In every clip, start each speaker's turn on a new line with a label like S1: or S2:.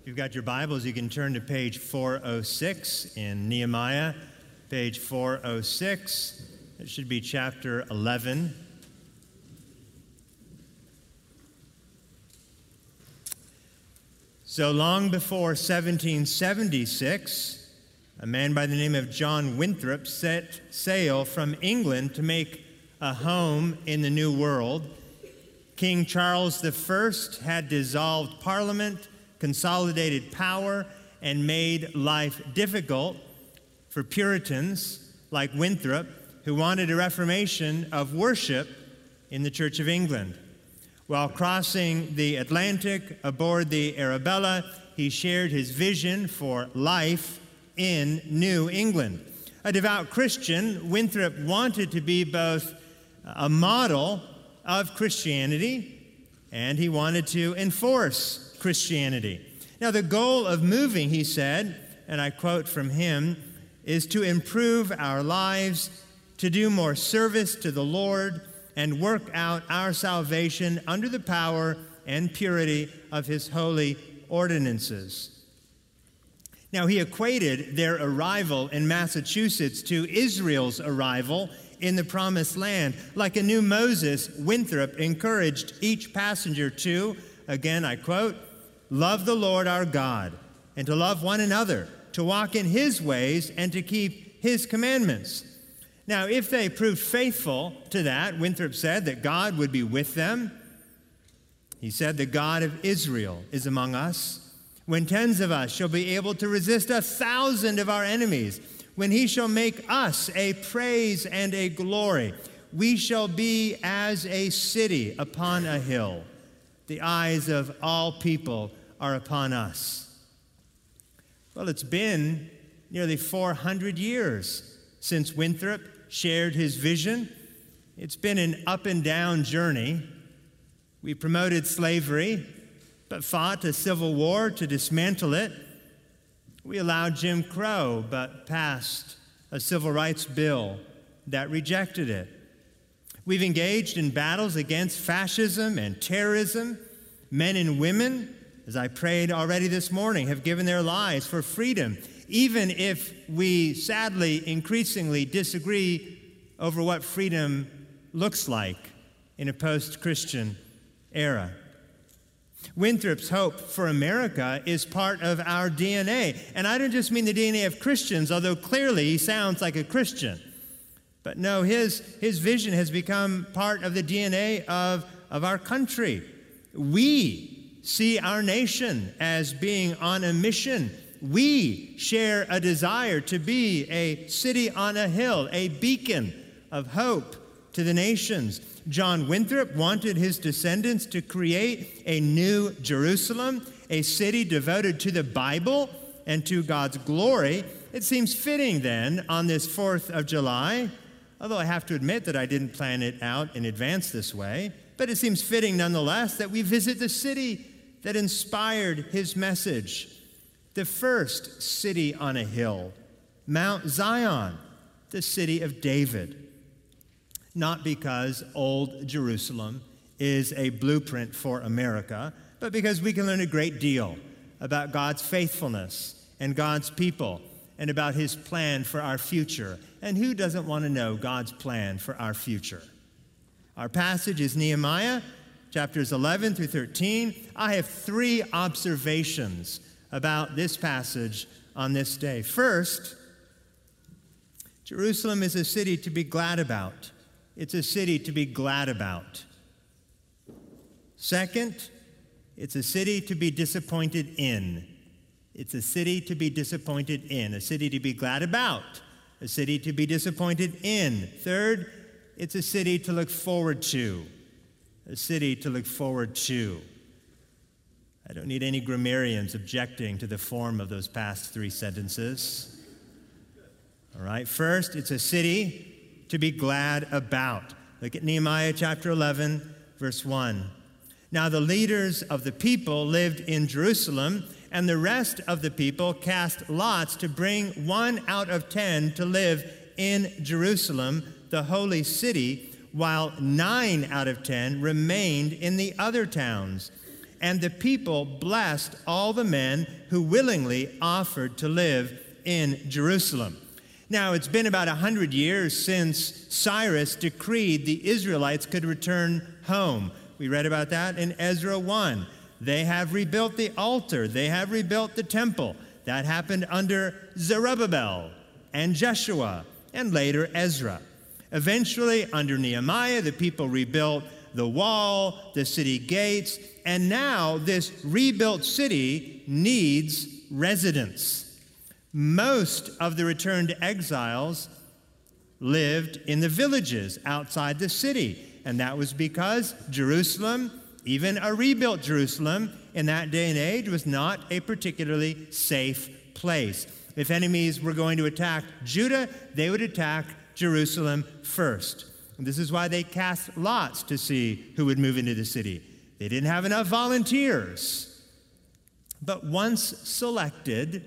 S1: If you've got your Bibles, you can turn to page 406 in Nehemiah, page 406. It should be chapter 11. So long before 1776, a man by the name of John Winthrop set sail from England to make a home in the New World. King Charles I had dissolved Parliament, consolidated power, and made life difficult for Puritans like Winthrop, who wanted a reformation of worship in the Church of England. While crossing the Atlantic aboard the Arabella, he shared his vision for life in New England. A devout Christian, Winthrop wanted to be both a model of Christianity and he wanted to enforce Christianity. Now, the goal of moving, he said, and I quote from him, is to improve our lives, to do more service to the Lord, and work out our salvation under the power and purity of his holy ordinances. Now, he equated their arrival in Massachusetts to Israel's arrival in the Promised Land. Like a new Moses, Winthrop encouraged each passenger to, again I quote, love the Lord our God, and to love one another, to walk in his ways, and to keep his commandments. Now, if they proved faithful to that, Winthrop said that God would be with them. He said, the God of Israel is among us. When tens of us shall be able to resist 1,000 of our enemies, when he shall make us a praise and a glory, we shall be as a city upon a hill. The eyes of all people are upon us. Well, it's been nearly 400 years since Winthrop shared his vision. It's been an up and down journey. We promoted slavery, but fought a civil war to dismantle it. We allowed Jim Crow, but passed a civil rights bill that rejected it. We've engaged in battles against fascism and terrorism. Men and women, as I prayed already this morning, have given their lives for freedom, even if we sadly increasingly disagree over what freedom looks like in a post-Christian era. Winthrop's hope for America is part of our DNA. And I don't just mean the DNA of Christians, although clearly he sounds like a Christian. But no, his vision has become part of the DNA of our country. We see our nation as being on a mission. We share a desire to be a city on a hill, a beacon of hope to the nations. John Winthrop wanted his descendants to create a new Jerusalem, a city devoted to the Bible and to God's glory. It seems fitting then on this 4th of July, although I have to admit that I didn't plan it out in advance this way, but it seems fitting nonetheless that we visit the city that inspired his message, the first city on a hill, Mount Zion, the city of David. Not because Old Jerusalem is a blueprint for America, but because we can learn a great deal about God's faithfulness and God's people and about his plan for our future. And who doesn't want to know God's plan for our future? Our passage is Nehemiah, chapters 11 through 13. I have 3 observations about this passage on this day. First, Jerusalem is a city to be glad about. It's a city to be glad about. Second, it's a city to be disappointed in. It's a city to be disappointed in, a city to be glad about, a city to be disappointed in. Third, it's a city to look forward to, a city to look forward to. I don't need any grammarians objecting to the form of those past 3 sentences. All right, first, it's a city to be glad about. Look at Nehemiah chapter 11, verse 1. Now the leaders of the people lived in Jerusalem, and the rest of the people cast lots to bring 1 out of 10 to live in Jerusalem, the holy city, while 9 out of 10 remained in the other towns. and the people blessed all the men who willingly offered to live in Jerusalem. Now, it's been about 100 years since Cyrus decreed the Israelites could return home. We read about that in Ezra 1. They have rebuilt the altar. They have rebuilt the temple. That happened under Zerubbabel and Jeshua and later Ezra. Eventually, under Nehemiah, the people rebuilt the wall, the city gates, and now this rebuilt city needs residents. Most of the returned exiles lived in the villages outside the city, and that was because Jerusalem, even a rebuilt Jerusalem in that day and age, was not a particularly safe place. If enemies were going to attack Judah, they would attack Jerusalem first. And this is why they cast lots to see who would move into the city. They didn't have enough volunteers. But once selected,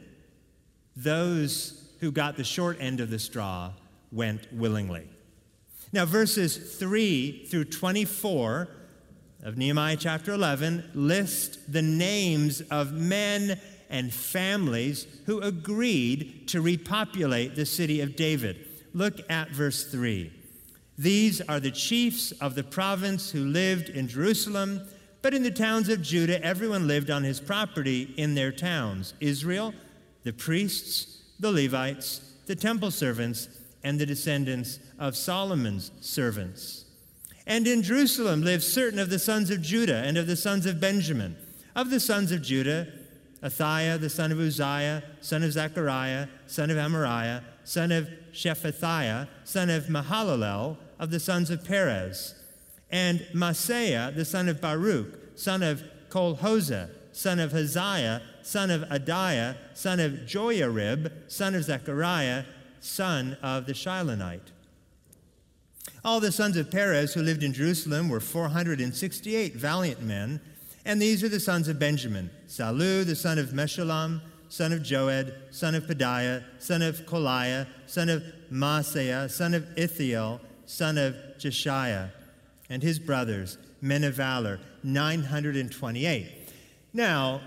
S1: those who got the short end of the straw went willingly. Now, verses 3 through 24 of Nehemiah chapter 11 list the names of men and families who agreed to repopulate the city of David. Look at verse 3. These are the chiefs of the province who lived in Jerusalem, but in the towns of Judah, everyone lived on his property in their towns: Israel, the priests, the Levites, the temple servants, and the descendants of Solomon's servants. And in Jerusalem lived certain of the sons of Judah and of the sons of Benjamin. Of the sons of Judah, Athaiah, the son of Uzziah, son of Zechariah, son of Amariah, son of Shephatiah, son of Mahalalel, of the sons of Perez, and Maaseiah, the son of Baruch, son of Kolhoseh, son of Haziah, son of Adiah, son of Joiarib, son of Zechariah, son of the Shilonite. All the sons of Perez who lived in Jerusalem were 468 valiant men, and these are the sons of Benjamin: Sallu, the son of Meshullam, son of Joed, son of Pedaiah, son of Koliah, son of Maaseiah, son of Ithiel, son of Jeshiah, and his brothers, men of valor, 928. Now,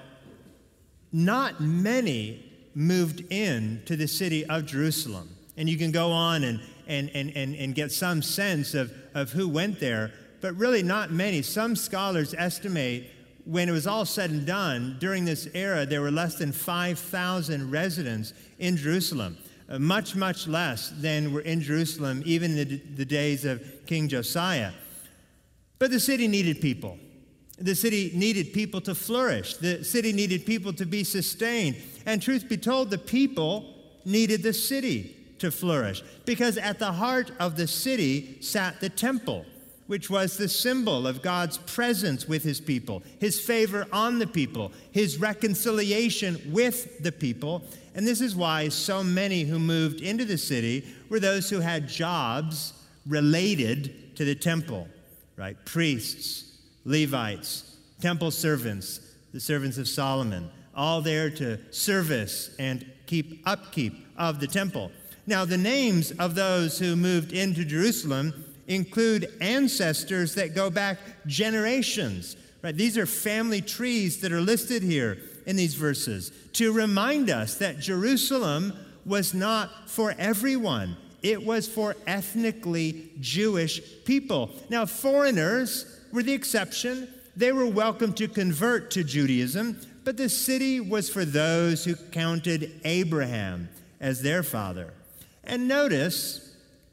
S1: not many moved in to the city of Jerusalem. And you can go on and get some sense of who went there, but really not many. Some scholars estimate when it was all said and done, during this era, there were less than 5,000 residents in Jerusalem, much, much less than were in Jerusalem even in the days of King Josiah. But the city needed people. The city needed people to flourish. The city needed people to be sustained. And truth be told, the people needed the city to flourish, because at the heart of the city sat the temple, which was the symbol of God's presence with his people, his favor on the people, his reconciliation with the people. And this is why so many who moved into the city were those who had jobs related to the temple, right? Priests, Levites, temple servants, the servants of Solomon, all there to service and keep upkeep of the temple. Now, the names of those who moved into Jerusalem include ancestors that go back generations, right? These are family trees that are listed here in these verses to remind us that Jerusalem was not for everyone. It was for ethnically Jewish people. Now, foreigners were the exception. They were welcome to convert to Judaism, but the city was for those who counted Abraham as their father. And notice,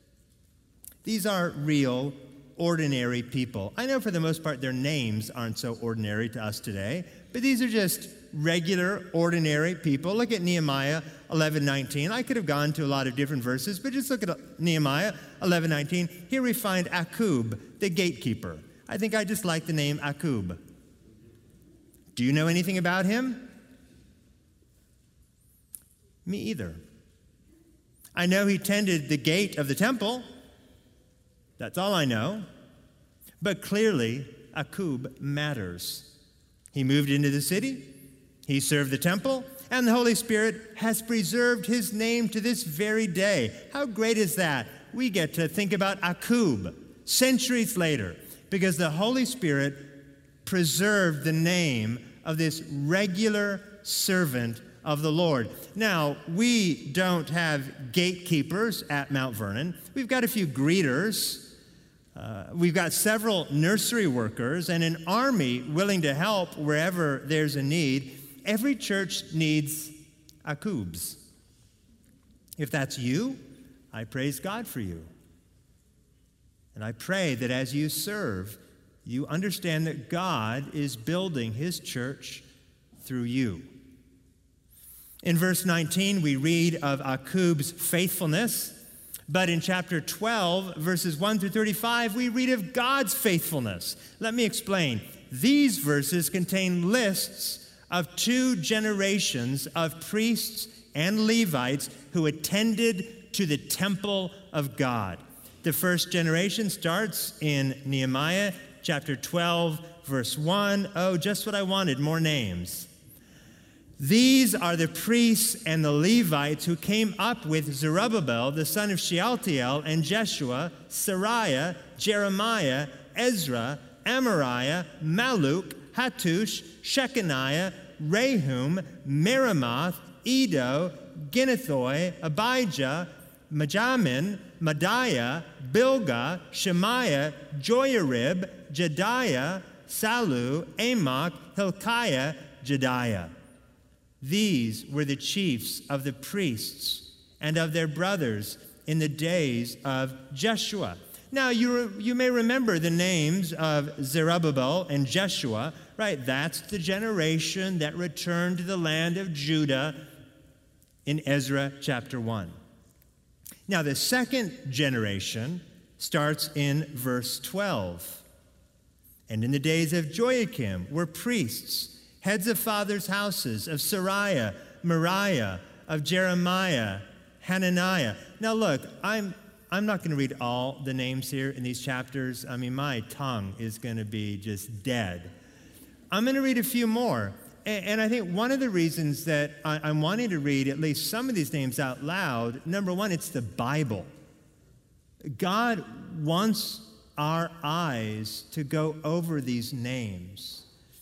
S1: these are real, ordinary people. I know for the most part their names aren't so ordinary to us today, but these are just regular, ordinary people. Look at Nehemiah 11:19. I could have gone to a lot of different verses, but just look at Nehemiah 11:19. Here we find Akub, the gatekeeper. I think I just like the name Akub. Do you know anything about him? Me either. I know he tended the gate of the temple. That's all I know. But clearly, Akub matters. He moved into the city, he served the temple, and the Holy Spirit has preserved his name to this very day. How great is that? We get to think about Akub centuries later, because the Holy Spirit preserved the name of this regular servant of the Lord. Now, we don't have gatekeepers at Mount Vernon. We've got a few greeters. We've got several nursery workers and an army willing to help wherever there's a need. Every church needs akubs. If that's you, I praise God for you. And I pray that as you serve, you understand that God is building his church through you. In verse 19, we read of Akub's faithfulness. But in chapter 12, verses 1 through 35, we read of God's faithfulness. Let me explain. These verses contain lists of 2 generations of priests and Levites who attended to the temple of God. The first generation starts in Nehemiah chapter 12, verse 1. Oh, just what I wanted, more names. These are the priests and the Levites who came up with Zerubbabel, the son of Shealtiel, and Jeshua, Sariah, Jeremiah, Ezra, Amariah, Malluch, Hattush, Shechaniah, Rehum, Meremoth, Edo, Ginnethoi, Abijah, Majamin, Madiah, Bilgah, Shemaiah, Joyarib, Jediah, Salu, Amok, Hilkiah, Jediah. These were the chiefs of the priests and of their brothers in the days of Jeshua. Now, you may remember the names of Zerubbabel and Jeshua, right? That's the generation that returned to the land of Judah in Ezra chapter 1. Now, the second generation starts in verse 12. And in the days of Joachim were priests, heads of fathers' houses, of Sariah, Moriah, of Jeremiah, Hananiah. Now look, I'm not going to read all the names here in these chapters. I mean, my tongue is going to be just dead. I'm going to read a few more. And I think one of the reasons that I'm wanting to read at least some of these names out loud, number one, it's the Bible. God wants our eyes to go over these names.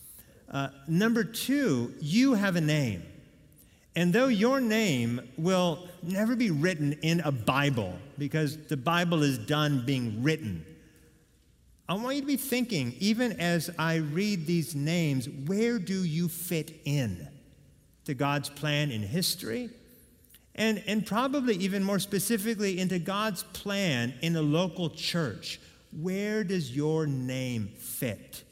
S1: Number two, you have a name. And though your name will never be written in a Bible, because the Bible is done being written, I want you to be thinking, even as I read these names, where do you fit in to God's plan in history? And probably even more specifically into God's plan in a local church. Where does your name fit?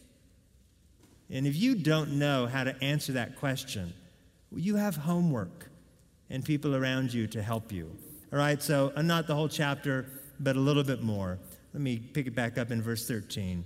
S1: And if you don't know how to answer that question, you have homework and people around you to help you. All right, so not the whole chapter, but a little bit more. Let me pick it back up in verse 13.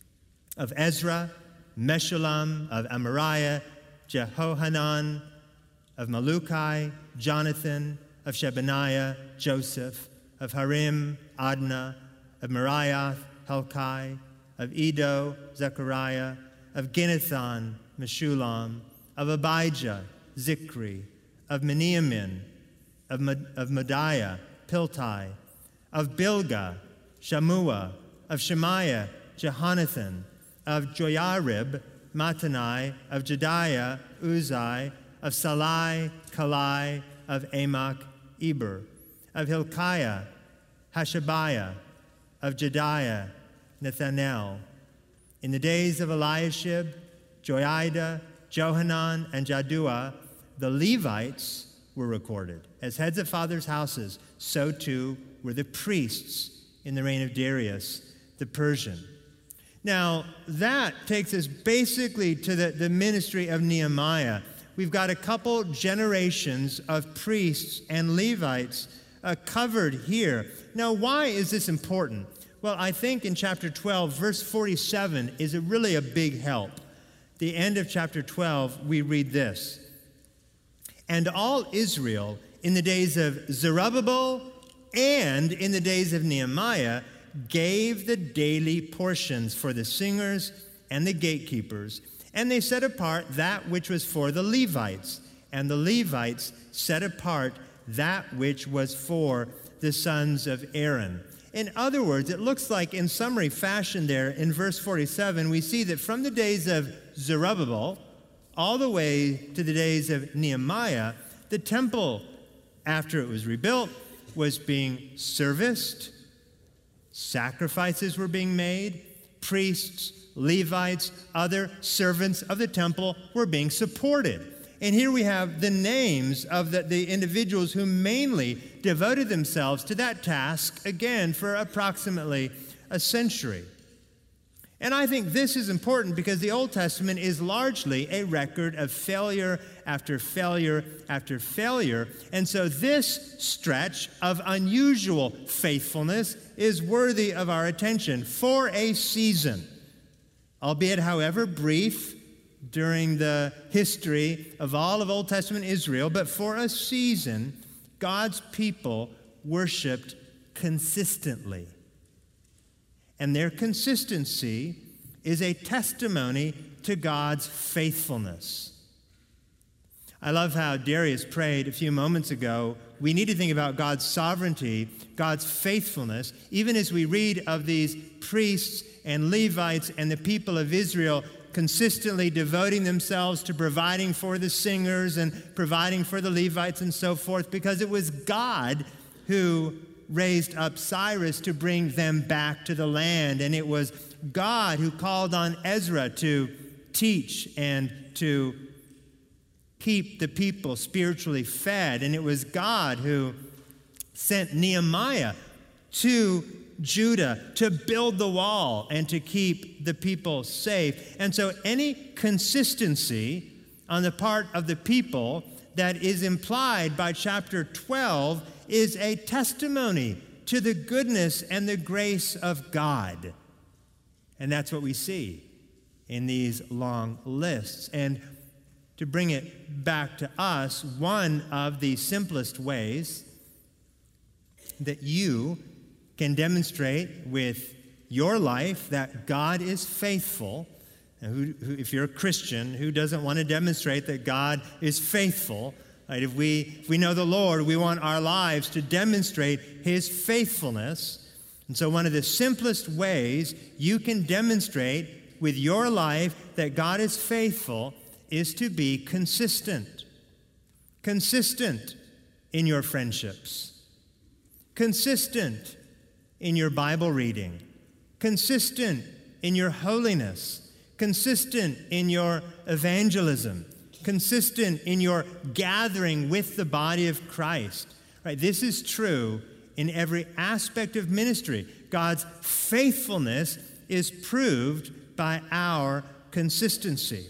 S1: Of Ezra, Meshullam, of Amariah, Jehohanan, of Malukai, Jonathan, of Shebaniah, Joseph, of Harim, Adnah, of Meriath, Helkai, of Edo, Zechariah, of Ginnethon, Meshullam, of Abijah, Zikri, of Meniamin, of Modiah, Piltai, of Bilgah, Shammua, of Shemaiah, Jehonathan, of Joyarib, Mattanai, of Jediah, Uzai, of Salai, Kalai, of Amok, Eber, of Hilkiah, Hashabiah, of Jediah, Nethanel. In the days of Eliashib, Joiada, Johanan, and Jaddua, the Levites were recorded. As heads of fathers' houses, so too were the priests in the reign of Darius the Persian. Now, that takes us basically to the ministry of Nehemiah. We've got a couple generations of priests and Levites covered here. Now, why is this important? Well, I think in chapter 12, verse 47 is really a big help. The end of chapter 12, we read this. And all Israel in the days of Zerubbabel and in the days of Nehemiah gave the daily portions for the singers and the gatekeepers, and they set apart that which was for the Levites, and the Levites set apart that which was for the sons of Aaron. in other words, it looks like in summary fashion there in verse 47, we see that from the days of Zerubbabel all the way to the days of Nehemiah, the temple, after it was rebuilt, was being serviced, sacrifices were being made, priests, Levites, other servants of the temple were being supported. And here we have the names of the individuals who mainly devoted themselves to that task, again, for approximately a century. And I think this is important because the Old Testament is largely a record of failure after failure after failure. And so this stretch of unusual faithfulness is worthy of our attention for a season, albeit, however, brief during the history of all of Old Testament Israel. But for a season, God's people worshiped consistently. And their consistency is a testimony to God's faithfulness. I love how Darius prayed a few moments ago. We need to think about God's sovereignty, God's faithfulness, even as we read of these priests and Levites and the people of Israel consistently devoting themselves to providing for the singers and providing for the Levites and so forth, because it was God who raised up Cyrus to bring them back to the land. And it was God who called on Ezra to teach and to keep the people spiritually fed. And it was God who sent Nehemiah to Judah to build the wall and to keep the people safe. And so any consistency on the part of the people that is implied by chapter 12 is a testimony to the goodness and the grace of God. And that's what we see in these long lists. And to bring it back to us, one of the simplest ways that you can demonstrate with your life that God is faithful. And if you're a Christian, who doesn't want to demonstrate that God is faithful? Right? If we know the Lord, we want our lives to demonstrate His faithfulness. And so one of the simplest ways you can demonstrate with your life that God is faithful is to be consistent. Consistent in your friendships. Consistent in your Bible reading. Consistent in your holiness. Consistent in your evangelism. Consistent in your gathering with the body of Christ. Right? This is true in every aspect of ministry. God's faithfulness is proved by our consistency.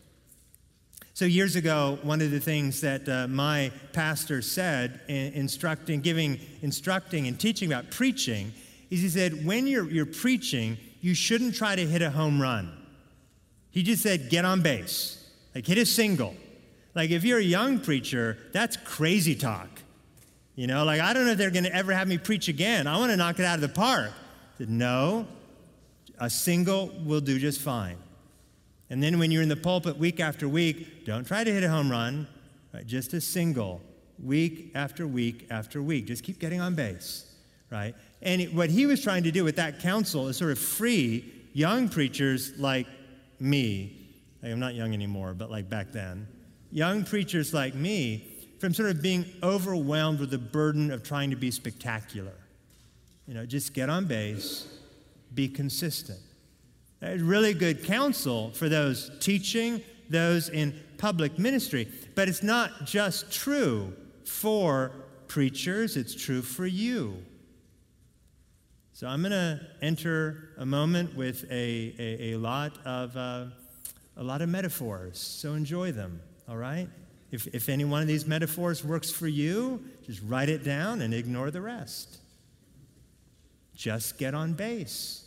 S1: So years ago, one of the things that my pastor said in instructing and teaching about preaching is he said, when you're preaching, you shouldn't try to hit a home run. He just said, get on base. Like, hit a single. Like, if you're a young preacher, that's crazy talk. You know, like, I don't know if they're going to ever have me preach again. I want to knock it out of the park. I said, no, a single will do just fine. And then when you're in the pulpit week after week, don't try to hit a home run, right? Just a single, week after week after week. Just keep getting on base, right? And what he was trying to do with that counsel is sort of free young preachers like me. I'm not young anymore, but like back then. Young preachers like me from sort of being overwhelmed with the burden of trying to be spectacular. You know, just get on base, be consistent. That's really good counsel for those teaching, those in public ministry. But it's not just true for preachers, it's true for you. So I'm going to enter a moment with a lot of metaphors, so enjoy them, all right? If any one of these metaphors works for you, just write it down and ignore the rest. Just get on base.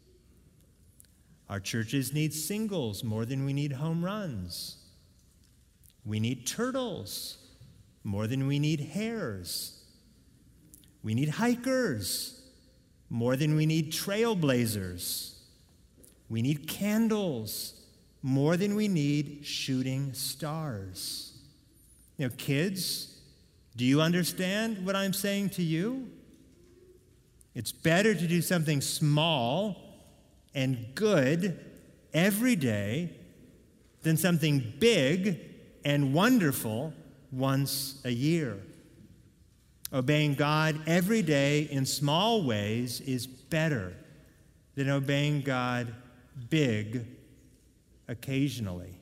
S1: Our churches need singles more than we need home runs. We need turtles more than we need hares. We need hikers more than we need trailblazers. We need candles more than we need shooting stars. You know, kids, do you understand what I'm saying to you? It's better to do something small and good every day than something big and wonderful once a year. Obeying God every day in small ways is better than obeying God big occasionally.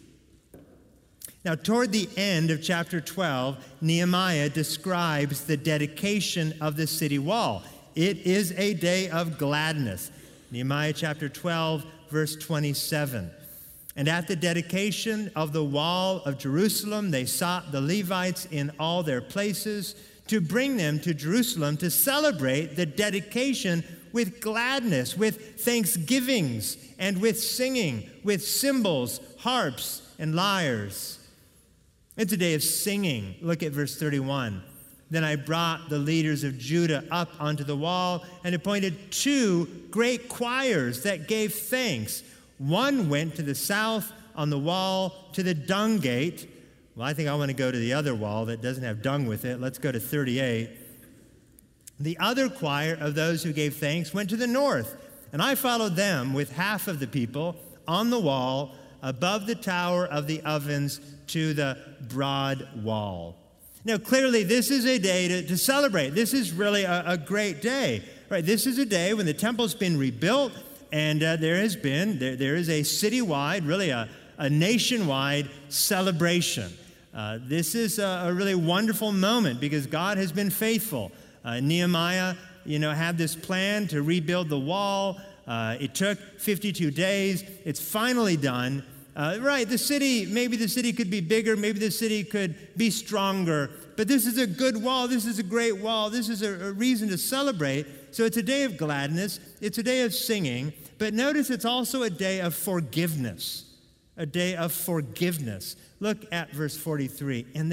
S1: Now, toward the end of chapter 12, Nehemiah describes the dedication of the city wall. It is a day of gladness. Nehemiah chapter 12, verse 27. And at the dedication of the wall of Jerusalem, they sought the Levites in all their places to bring them to Jerusalem to celebrate the dedication with gladness, with thanksgivings, and with singing, with cymbals, harps, and lyres. It's a day of singing. Look at verse 31. Then I brought the leaders of Judah up onto the wall and appointed 2 great choirs that gave thanks. One went to the south on the wall to the dung gate. Well, I think I want to go to the other wall that doesn't have dung with it. Let's go to 38. The other choir of those who gave thanks went to the north, and I followed them with half of the people on the wall above the tower of the ovens to the broad wall. Now, clearly, this is a day to celebrate. This is really a great day. Right? This is a day when the temple's been rebuilt, and there is a citywide, really a nationwide celebration. This is a really wonderful moment because God has been faithful. Nehemiah, had this plan to rebuild the wall. It took 52 days. It's finally done. Maybe the city could be bigger. Maybe the city could be stronger. But this is a good wall. This is a great wall. This is a reason to celebrate. So it's a day of gladness. It's a day of singing. But notice it's also a day of forgiveness. A day of forgiveness. Look at verse 43. And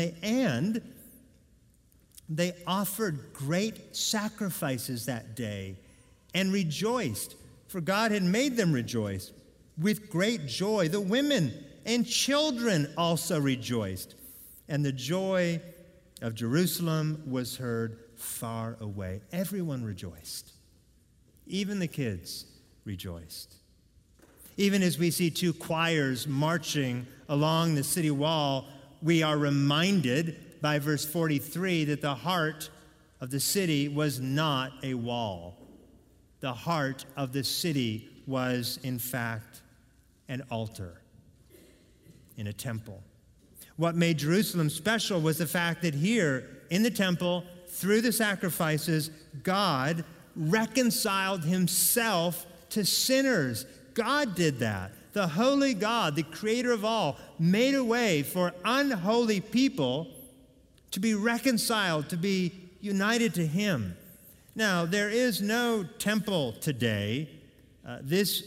S1: they offered great sacrifices that day and rejoiced, for God had made them rejoice with great joy. The women and children also rejoiced, and the joy of Jerusalem was heard far away. Everyone rejoiced. Even the kids rejoiced. Even as we see 2 choirs marching along the city wall, we are reminded by verse 43 that the heart of the city was not a wall. The heart of the city was, in fact, an altar in a temple. What made Jerusalem special was the fact that here in the temple, through the sacrifices, God reconciled himself to sinners. God did that. The holy God, the creator of all, made a way for unholy people to be reconciled, to be united to him. Now, there is no temple today. This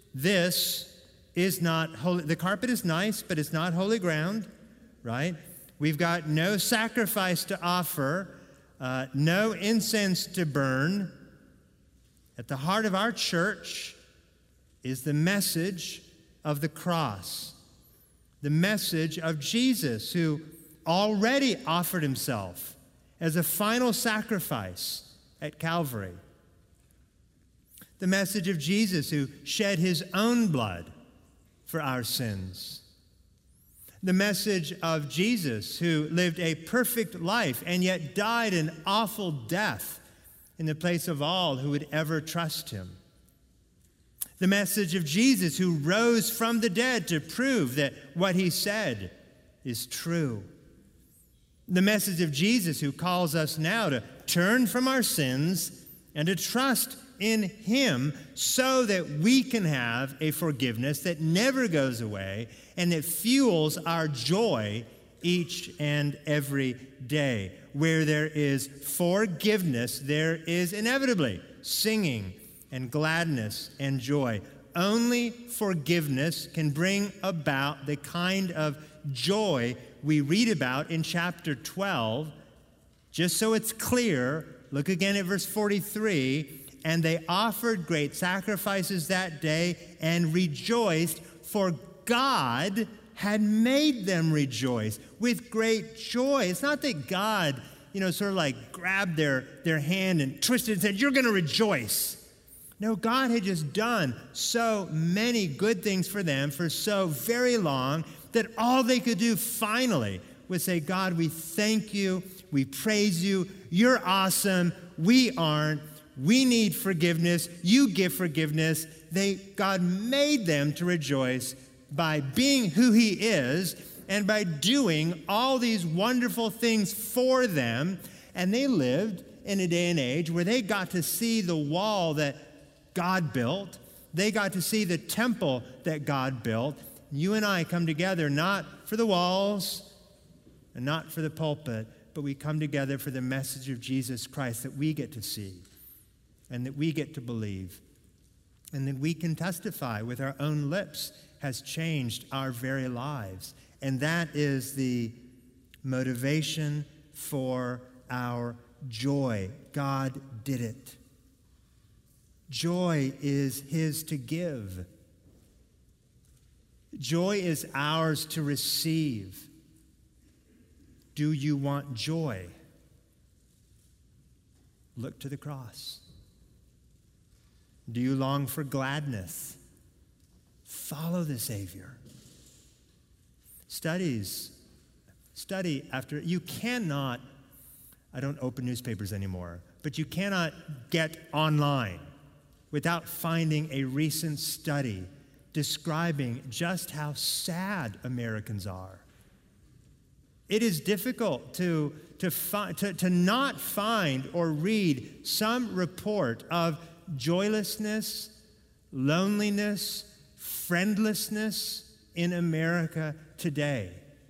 S1: is not holy. The carpet is nice, but it's not holy ground, right? We've got no sacrifice to offer, no incense to burn. At the heart of our church is the message of the cross, the message of Jesus, who already offered himself as a final sacrifice at Calvary. The message of Jesus, who shed his own blood for our sins. The message of Jesus, who lived a perfect life and yet died an awful death in the place of all who would ever trust him. The message of Jesus, who rose from the dead to prove that what he said is true. The message of Jesus, who calls us now to turn from our sins and to trust in him so that we can have a forgiveness that never goes away and that fuels our joy each and every day. Where there is forgiveness, there is inevitably singing and gladness and joy. Only forgiveness can bring about the kind of joy we read about in chapter 12. Just so it's clear, look again at verse 43. And they offered great sacrifices that day and rejoiced, for God had made them rejoice with great joy. It's not that God sort of like grabbed their hand and twisted and said, "You're going to rejoice." No, God had just done so many good things for them for so very long that all they could do finally was say, "God, we thank you. We praise you. You're awesome. We aren't. We need forgiveness. You give forgiveness." God made them to rejoice by being who he is and by doing all these wonderful things for them. And they lived in a day and age where they got to see the wall that God built. They got to see the temple that God built. You and I come together not for the walls and not for the pulpit, but we come together for the message of Jesus Christ that we get to see and that we get to believe and that we can testify with our own lips has changed our very lives. And that is the motivation for our joy. God did it. Joy is his to give. Joy is ours to receive. Do you want joy? Look to the cross. Do you long for gladness? Follow the Savior. Study after. You cannot, I don't open newspapers anymore, but you cannot get online without finding a recent study describing just how sad Americans are. It is difficult to not find or read some report of joylessness, loneliness, friendlessness in America today.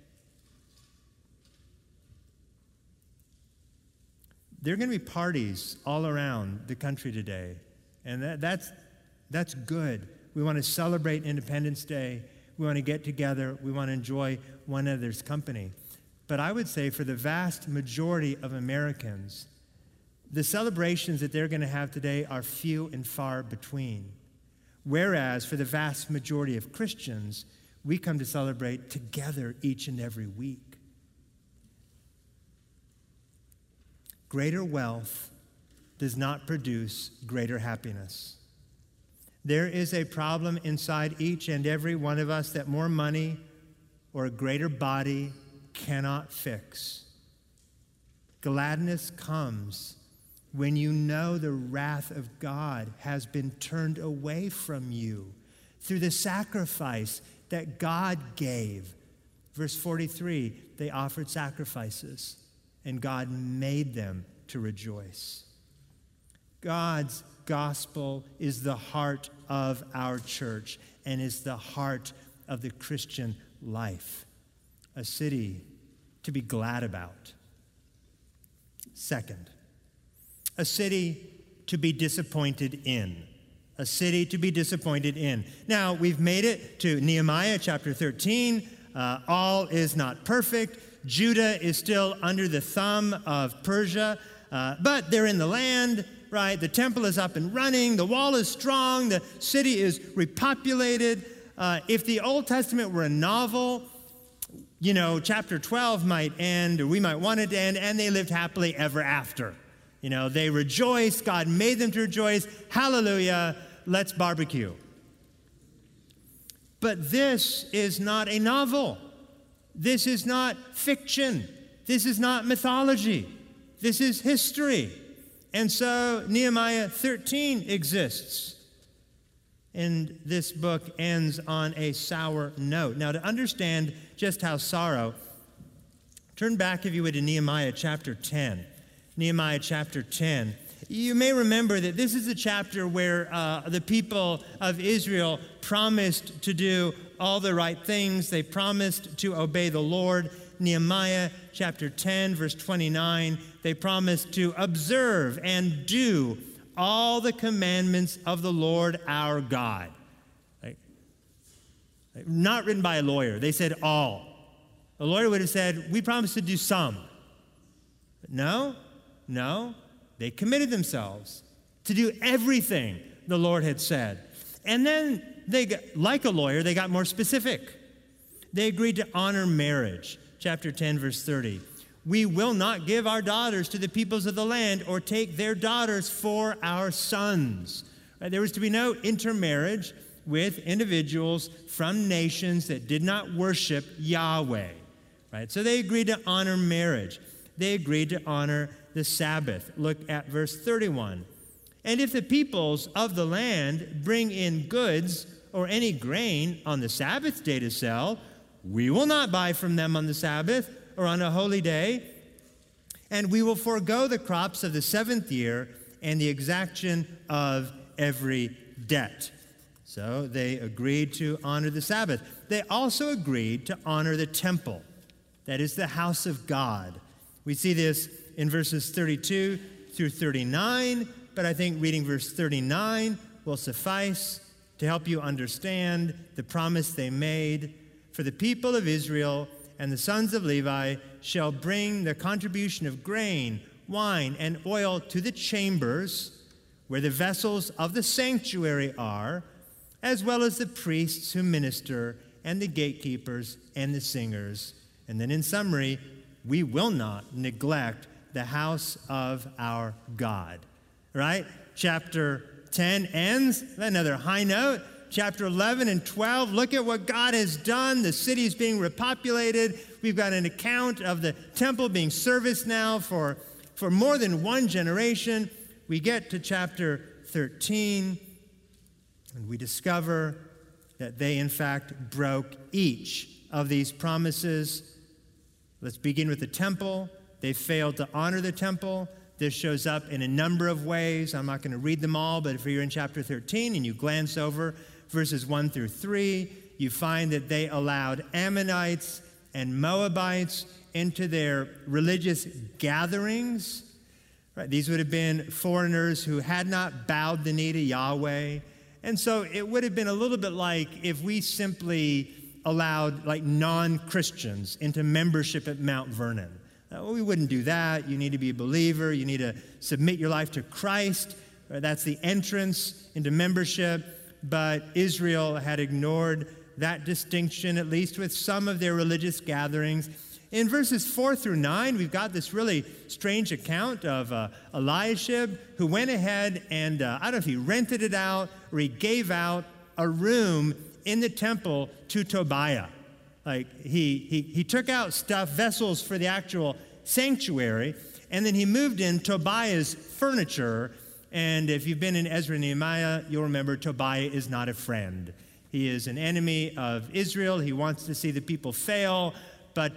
S1: There are going to be parties all around the country today, and that's good. We want to celebrate Independence Day. We want to get together. We want to enjoy one another's company. But I would say for the vast majority of Americans, the celebrations that they're going to have today are few and far between. Whereas for the vast majority of Christians, we come to celebrate together each and every week. Greater wealth does not produce greater happiness. There is a problem inside each and every one of us that more money or a greater body cannot fix. Gladness comes when you know the wrath of God has been turned away from you through the sacrifice that God gave. Verse 43, they offered sacrifices, and God made them to rejoice. God's gospel is the heart of our church and is the heart of the Christian life. A city to be glad about. Second, a city to be disappointed in. A city to be disappointed in. Now, we've made it to Nehemiah chapter 13. All is not perfect. Judah is still under the thumb of Persia, but they're in the land, right? The temple is up and running. The wall is strong. The city is repopulated. If the Old Testament were a novel, chapter 12 might end, or we might want it to end, and they lived happily ever after. They rejoiced. God made them to rejoice. Hallelujah. Let's barbecue. But this is not a novel. This is not fiction. This is not mythology. This is history. And so Nehemiah 13 exists. And this book ends on a sour note. Now, to understand just how sorrow, turn back, if you would, to Nehemiah chapter 10. Nehemiah chapter 10. You may remember that this is a chapter where the people of Israel promised to do all the right things. They promised to obey the Lord. Nehemiah chapter 10, verse 29, they promised to observe and do all the commandments of the Lord our God. Not written by a lawyer. They said all. A lawyer would have said, we promise to do some. But no, they committed themselves to do everything the Lord had said. And then like a lawyer, they got more specific. They agreed to honor marriage. Chapter 10, verse 30. we will not give our daughters to the peoples of the land or take their daughters for our sons. Right? There was to be no intermarriage with individuals from nations that did not worship Yahweh. Right? So they agreed to honor marriage. They agreed to honor the Sabbath. Look at verse 31. And if the peoples of the land bring in goods or any grain on the Sabbath day to sell, we will not buy from them on the Sabbath or on a holy day, and we will forego the crops of the seventh year and the exaction of every debt. So they agreed to honor the Sabbath. They also agreed to honor the temple, that is the house of God. We see this in verses 32 through 39, but I think reading verse 39 will suffice to help you understand the promise they made. For the people of Israel and the sons of Levi shall bring their contribution of grain, wine, and oil to the chambers where the vessels of the sanctuary are, as well as the priests who minister and the gatekeepers and the singers. And then in summary, we will not neglect the house of our God. Right? Chapter 10 ends, another high note. Chapter 11 and 12, look at what God has done. The city is being repopulated. We've got an account of the temple being serviced now for more than one generation. We get to chapter 13, and we discover that they, in fact, broke each of these promises. Let's begin with the temple. They failed to honor the temple. This shows up in a number of ways. I'm not going to read them all, but if you're in chapter 13 and you glance over verses 1 through 3, you find that they allowed Ammonites and Moabites into their religious gatherings. Right? These would have been foreigners who had not bowed the knee to Yahweh. And so it would have been a little bit like if we simply allowed like non-Christians into membership at Mount Vernon. We wouldn't do that. You need to be a believer. You need to submit your life to Christ. That's the entrance into membership. But Israel had ignored that distinction, at least with some of their religious gatherings. In verses 4 through 9, we've got this really strange account of Eliashib, who went ahead and, I don't know if he rented it out or he gave out a room in the temple to Tobiah. Like he took out stuff, vessels for the actual sanctuary, and then he moved in Tobiah's furniture. And if you've been in Ezra and Nehemiah, you'll remember Tobiah is not a friend. He is an enemy of Israel. He wants to see the people fail, but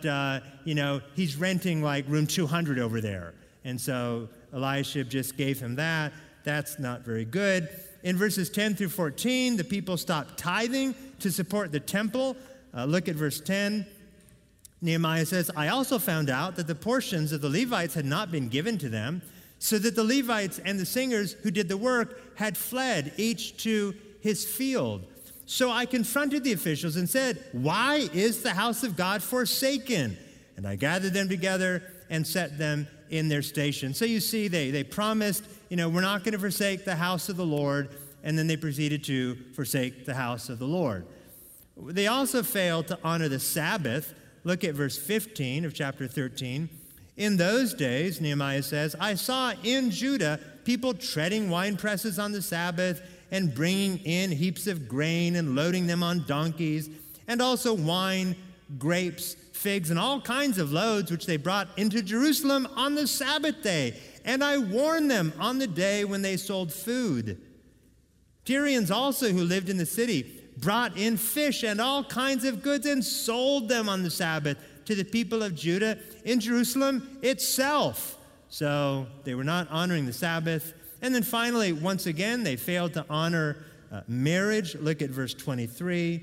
S1: he's renting like room 200 over there. And so Eliashib just gave him that. That's not very good. In verses 10 through 14, the people stopped tithing to support the temple. Look at verse 10. Nehemiah says, I also found out that the portions of the Levites had not been given to them, so that the Levites and the singers who did the work had fled, each to his field. So I confronted the officials and said, why is the house of God forsaken? And I gathered them together and set them in their station. So you see, they promised, we're not going to forsake the house of the Lord, and then they proceeded to forsake the house of the Lord. They also failed to honor the Sabbath. Look at verse 15 of chapter 13. In those days, Nehemiah says, I saw in Judah people treading wine presses on the Sabbath and bringing in heaps of grain and loading them on donkeys, and also wine, grapes, figs, and all kinds of loads which they brought into Jerusalem on the Sabbath day. And I warned them on the day when they sold food. Tyrians also, who lived in the city, brought in fish and all kinds of goods and sold them on the Sabbath to the people of Judah in Jerusalem itself. So they were not honoring the Sabbath. And then finally, once again, they failed to honor marriage. Look at verse 23.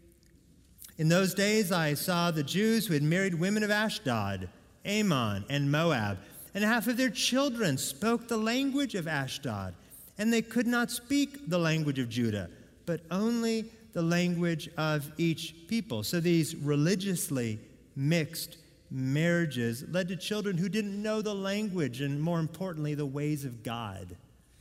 S1: In those days I saw the Jews who had married women of Ashdod, Ammon, and Moab, and half of their children spoke the language of Ashdod, and they could not speak the language of Judah, but only the language of each people. So these religiously mixed marriages led to children who didn't know the language and, more importantly, the ways of God.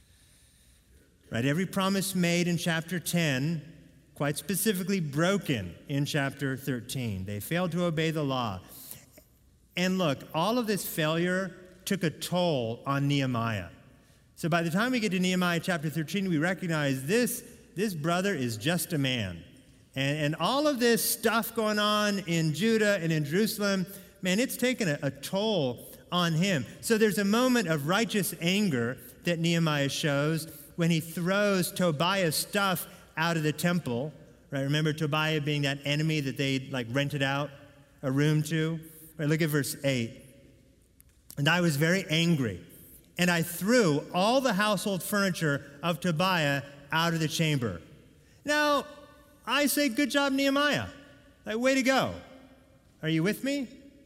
S1: Right? Every promise made in chapter 10, quite specifically broken in chapter 13. They failed to obey the law. And look, all of this failure took a toll on Nehemiah. So by the time we get to Nehemiah chapter 13, we recognize this brother is just a man. And all of this stuff going on in Judah and in Jerusalem, man, it's taken a toll on him. So there's a moment of righteous anger that Nehemiah shows when he throws Tobiah's stuff out of the temple. Right? Remember Tobiah being that enemy that they rented out a room to? Right, look at verse 8. And I was very angry, and I threw all the household furniture of Tobiah out of the chamber. Now, I say, good job, Nehemiah. Way to go. Are you with me?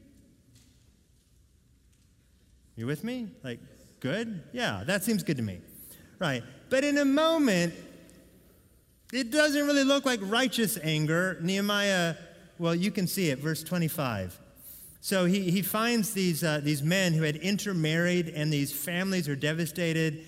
S1: You with me? Good? Yeah, that seems good to me. Right. But in a moment, it doesn't really look like righteous anger. Nehemiah, well, you can see it, verse 25. So he finds these men who had intermarried, and these families are devastated.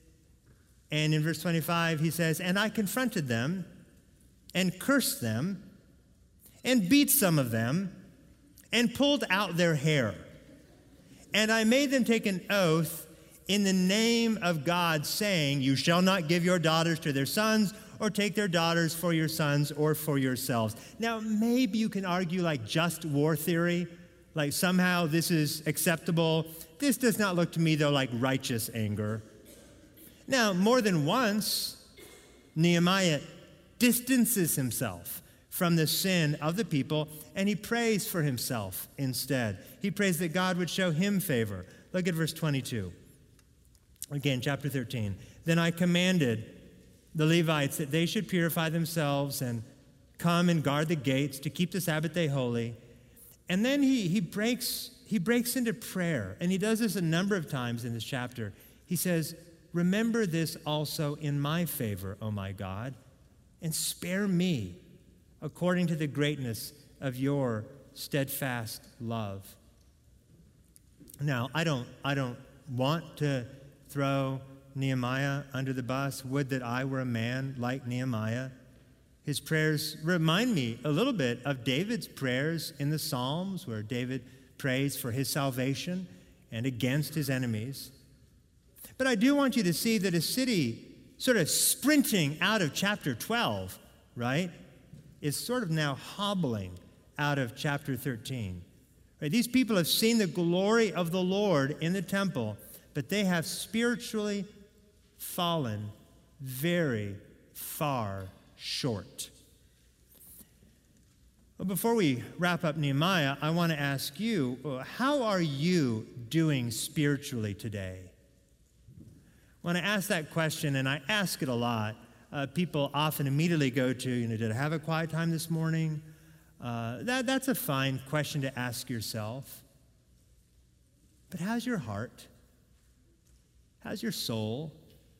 S1: And in verse 25, he says, and I confronted them and cursed them and beat some of them and pulled out their hair. And I made them take an oath in the name of God, saying, you shall not give your daughters to their sons or take their daughters for your sons or for yourselves. Now, maybe you can argue just war theory, somehow this is acceptable. This does not look to me, though, like righteous anger. Now, more than once, Nehemiah distances himself from the sin of the people, and he prays for himself instead. He prays that God would show him favor. Look at verse 22. Again, chapter 13. Then I commanded the Levites that they should purify themselves and come and guard the gates to keep the Sabbath day holy. And then he breaks into prayer, and he does this a number of times in this chapter. He says, remember this also in my favor, O my God, and spare me according to the greatness of your steadfast love. Now, I don't want to throw Nehemiah under the bus. Would that I were a man like Nehemiah. His prayers remind me a little bit of David's prayers in the Psalms, where David prays for his salvation and against his enemies. But I do want you to see that a city sort of sprinting out of chapter 12, right, is sort of now hobbling out of chapter 13. Right? These people have seen the glory of the Lord in the temple, but they have spiritually fallen very far short. Well, before we wrap up Nehemiah, I want to ask you, how are you doing spiritually today? When I ask that question, and I ask it a lot, people often immediately go to, did I have a quiet time this morning? That's a fine question to ask yourself. But how's your heart? How's your soul?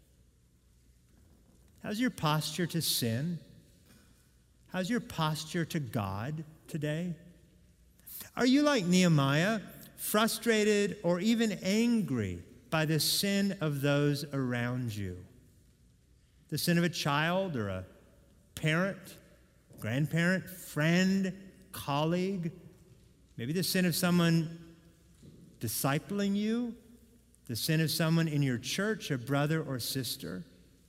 S1: How's your posture to sin? How's your posture to God today? Are you like Nehemiah, frustrated or even angry by the sin of those around you? The sin of a child or a parent, grandparent, friend, colleague, maybe the sin of someone discipling you, the sin of someone in your church, a brother or sister.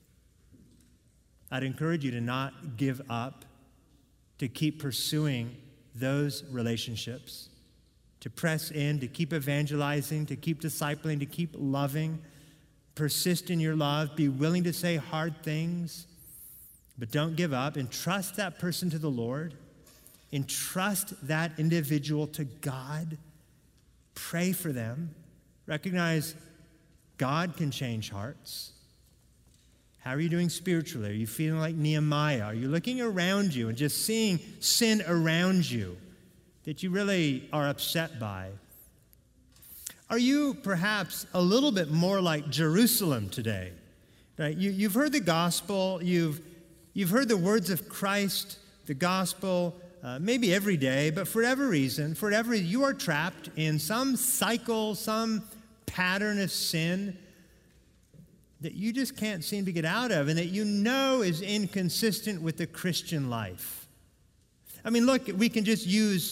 S1: I'd encourage you to not give up, to keep pursuing those relationships, to press in, to keep evangelizing, to keep discipling, to keep loving, persist in your love, be willing to say hard things, but don't give up. Entrust that person to the Lord. Entrust that individual to God. Pray for them. Recognize God can change hearts. How are you doing spiritually? Are you feeling like Nehemiah? Are you looking around you and just seeing sin around you that you really are upset by? Are you perhaps a little bit more like Jerusalem today? Right? You've heard the gospel. You've heard the words of Christ, the gospel, maybe every day, but for whatever reason, you are trapped in some cycle, some pattern of sin that you just can't seem to get out of and that you know is inconsistent with the Christian life. I mean, look, we can just use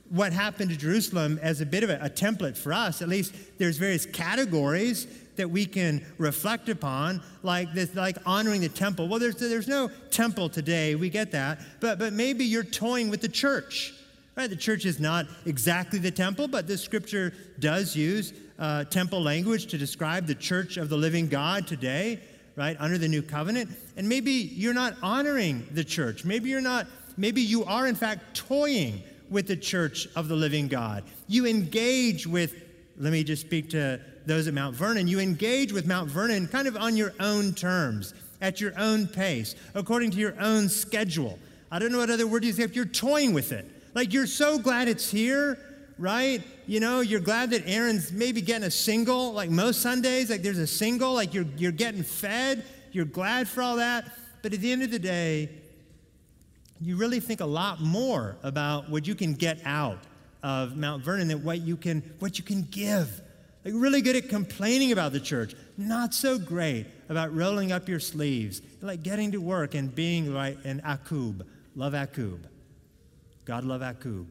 S1: what happened to Jerusalem as a bit of a template for us. At least there's various categories that we can reflect upon, like this, like honoring the temple. Well, there's no temple today, we get that, but maybe you're toying with the church. Right? The church is not exactly the temple, but this scripture does use temple language to describe the church of the living God today, right, under the new covenant. And maybe you're not honoring the church. Maybe you are in fact toying with the church of the living God. You engage with, let me just speak to those at Mount Vernon, you engage with Mount Vernon kind of on your own terms, at your own pace, according to your own schedule. I don't know what other word you say, you're toying with it. Like, you're so glad it's here, right? You know, you're glad that Aaron's maybe getting a single, like most Sundays, like there's a single, like you're getting fed, you're glad for all that. But at the end of the day, you really think a lot more about what you can get out of Mount Vernon than what you can give. Like, really good at complaining about the church, not so great about rolling up your sleeves, like getting to work and being right in Akub. Love Akub. God love Akub.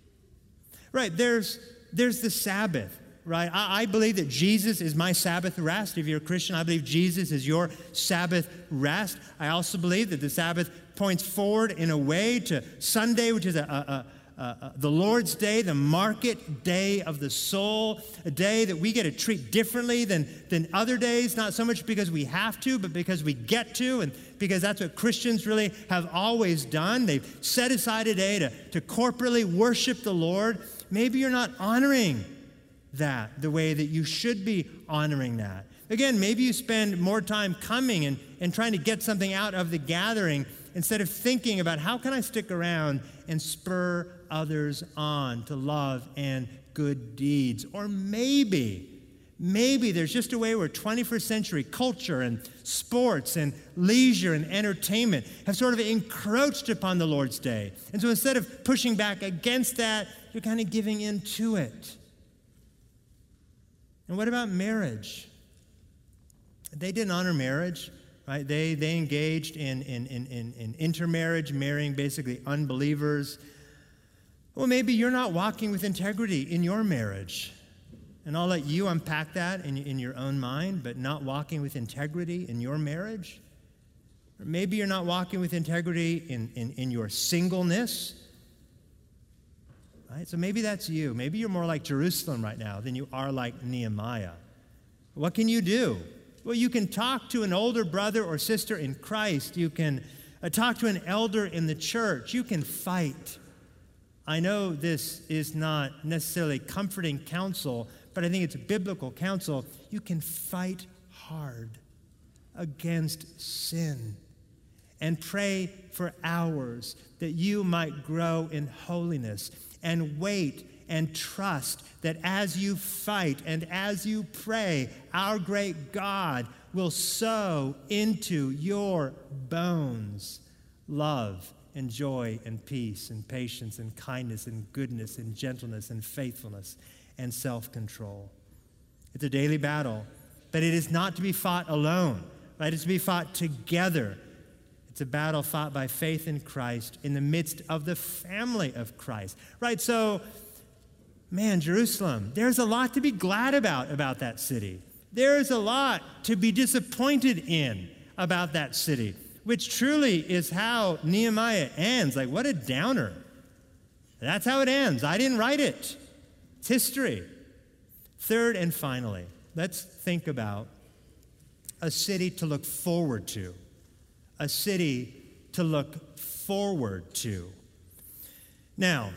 S1: Right, there's the Sabbath, right? I believe that Jesus is my Sabbath rest. If you're a Christian, I believe Jesus is your Sabbath rest. I also believe that the Sabbath points forward in a way to Sunday, which is the Lord's Day, the market day of the soul, a day that we get to treat differently than other days, not so much because we have to, but because we get to, and because that's what Christians really have always done. They've set aside a day to corporately worship the Lord. Maybe you're not honoring that the way that you should be honoring that. Again, maybe you spend more time coming and trying to get something out of the gathering instead of thinking about how can I stick around and spur others on to love and good deeds. Or maybe there's just a way where 21st century culture and sports and leisure and entertainment have sort of encroached upon the Lord's Day. And so instead of pushing back against that, you're kind of giving in to it. And what about marriage? They didn't honor marriage, right? They engaged in intermarriage, marrying basically unbelievers. Well, maybe you're not walking with integrity in your marriage. And I'll let you unpack that in your own mind, but not walking with integrity in your marriage. Or maybe you're not walking with integrity in your singleness. Right? So maybe that's you. Maybe you're more like Jerusalem right now than you are like Nehemiah. What can you do? Well, you can talk to an older brother or sister in Christ. You can talk to an elder in the church. You can fight. I know this is not necessarily comforting counsel, but I think it's biblical counsel. You can fight hard against sin and pray for hours that you might grow in holiness, and wait and trust that as you fight and as you pray, our great God will sow into your bones love and joy and peace and patience and kindness and goodness and gentleness and faithfulness and self-control. It's a daily battle, but it is not to be fought alone, right? It's to be fought together. It's a battle fought by faith in Christ in the midst of the family of Christ, right? So, man, Jerusalem, there's a lot to be glad about that city. There's a lot to be disappointed in about that city, which truly is how Nehemiah ends. Like, what a downer. That's how it ends. I didn't write it. It's history. Third and finally, let's think about a city to look forward to. A city to look forward to. Now,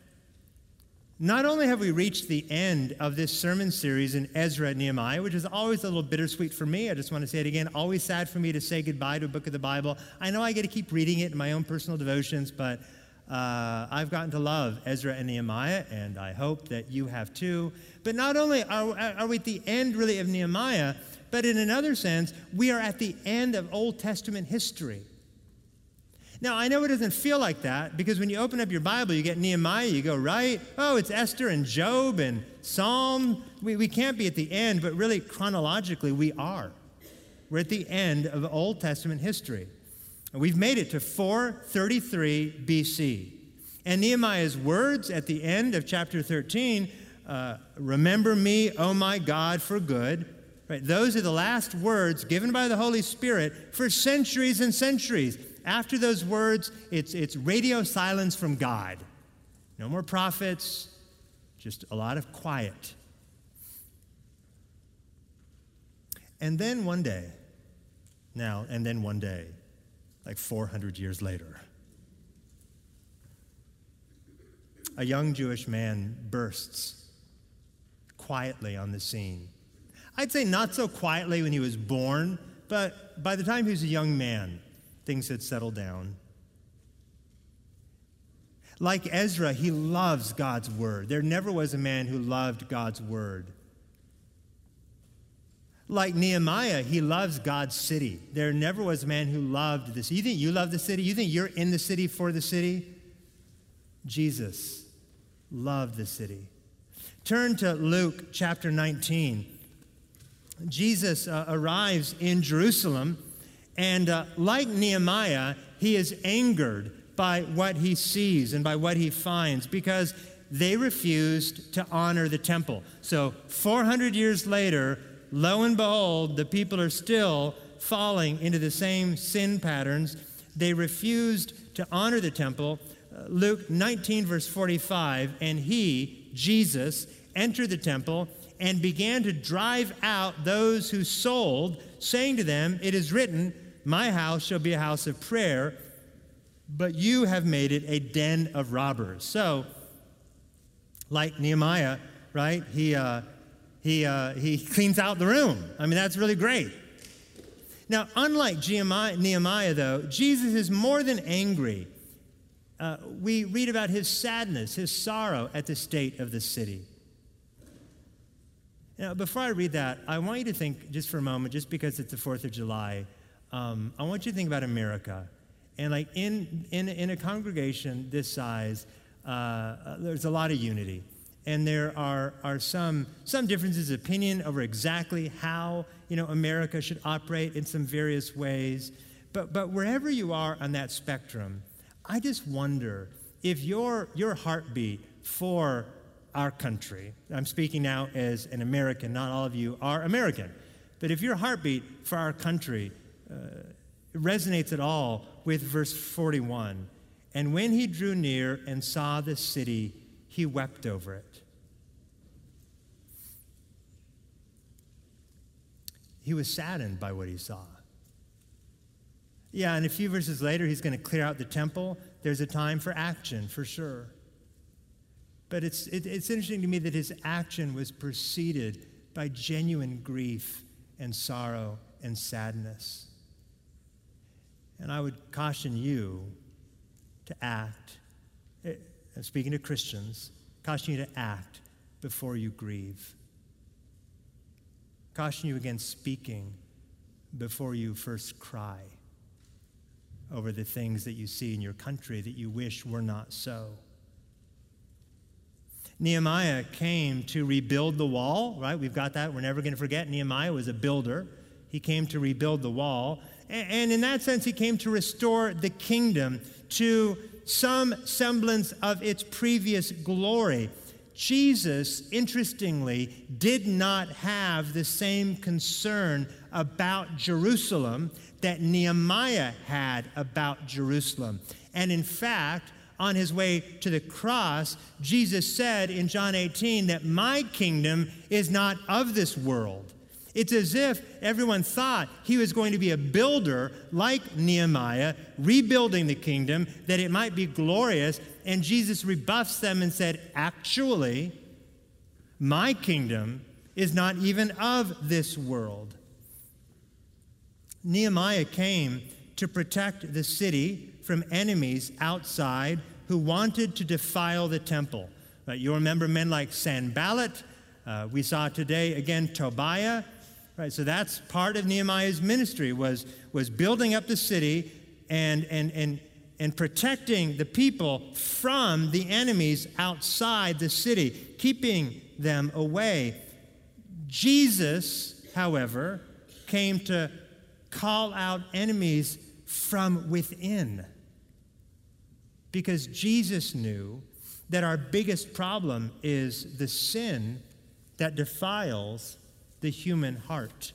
S1: not only have we reached the end of this sermon series in Ezra and Nehemiah, which is always a little bittersweet for me. I just want to say it again. Always sad for me to say goodbye to a book of the Bible. I know I get to keep reading it in my own personal devotions, but I've gotten to love Ezra and Nehemiah, and I hope that you have too. But not only are we at the end, really, of Nehemiah, but in another sense, we are at the end of Old Testament history. Now, I know it doesn't feel like that, because when you open up your Bible, you get Nehemiah, you go, right? Oh, it's Esther and Job and Psalm. We can't be at the end, but really, chronologically, we are. We're at the end of Old Testament history. And we've made it to 433 BC. And Nehemiah's words at the end of chapter 13, remember me, O my God, for good. Right? Those are the last words given by the Holy Spirit for centuries and centuries. After those words, it's radio silence from God. No more prophets, just a lot of quiet. And then one day, like 400 years later, a young Jewish man bursts quietly on the scene. I'd say not so quietly when he was born, but by the time he was a young man, things had settled down. Like Ezra, he loves God's word. There never was a man who loved God's word. Like Nehemiah, he loves God's city. There never was a man who loved the city. You think you love the city? You think you're in the city for the city? Jesus loved the city. Turn to Luke chapter 19. Jesus arrives in Jerusalem, and like Nehemiah, he is angered by what he sees and by what he finds because they refused to honor the temple. So 400 years later, lo and behold, the people are still falling into the same sin patterns. They refused to honor the temple. Luke 19, verse 45, and he, Jesus, entered the temple and began to drive out those who sold, saying to them, it is written, my house shall be a house of prayer, but you have made it a den of robbers. So, like Nehemiah, right, he cleans out the room. I mean, that's really great. Now, unlike Nehemiah, though, Jesus is more than angry. We read about his sadness, his sorrow at the state of the city. Now, before I read that, I want you to think just for a moment, just because it's the 4th of July, I want you to think about America. And like in a congregation this size, there's a lot of unity. And there are some differences of opinion over exactly how, America should operate in some various ways. But wherever you are on that spectrum, I just wonder if your heartbeat for our country, I'm speaking now as an American, not all of you are American, but if your heartbeat for our country resonates at all with verse 41, and when he drew near and saw the city, he wept over it. He was saddened by what he saw. Yeah, and a few verses later, he's going to clear out the temple. There's a time for action, for sure. But it's interesting to me that his action was preceded by genuine grief and sorrow and sadness. And I would caution you to act. I'm speaking to Christians, caution you to act before you grieve. Caution you against speaking before you first cry over the things that you see in your country that you wish were not so. Nehemiah came to rebuild the wall, right? We've got that. We're never going to forget. Nehemiah was a builder. He came to rebuild the wall. And in that sense, he came to restore the kingdom to some semblance of its previous glory. Jesus, interestingly, did not have the same concern about Jerusalem that Nehemiah had about Jerusalem. And in fact, on his way to the cross, Jesus said in John 18 that my kingdom is not of this world. It's as if everyone thought he was going to be a builder like Nehemiah, rebuilding the kingdom, that it might be glorious. And Jesus rebuffs them and said, actually, my kingdom is not even of this world. Nehemiah came to protect the city from enemies outside who wanted to defile the temple. You remember men like Sanballat. We saw today, again, Tobiah. Right, so that's part of Nehemiah's ministry, was building up the city and protecting the people from the enemies outside the city, keeping them away. Jesus, however, came to call out enemies from within. because Jesus knew that our biggest problem is the sin that defiles the human heart.